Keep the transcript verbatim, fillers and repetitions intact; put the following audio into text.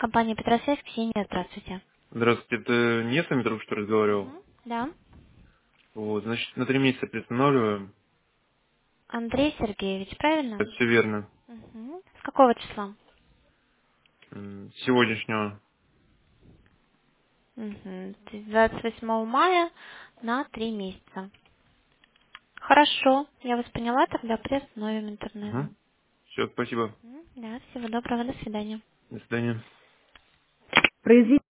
Компания Петросвязь, Ксения, здравствуйте. Здравствуйте, это не я с вами только что разговаривал? Мгм. Да. Вот, значит, на три месяца приостанавливаем. Андрей Сергеевич, правильно? Это все верно. Мгм. С какого числа? М, С сегодняшнего. Мгм. То есть двадцать восьмого мая на три месяца. Хорошо, я вас поняла, тогда приостановим интернет. Угу. Все, спасибо. Мгм. Да, всего доброго, до свидания. До свидания. Произвести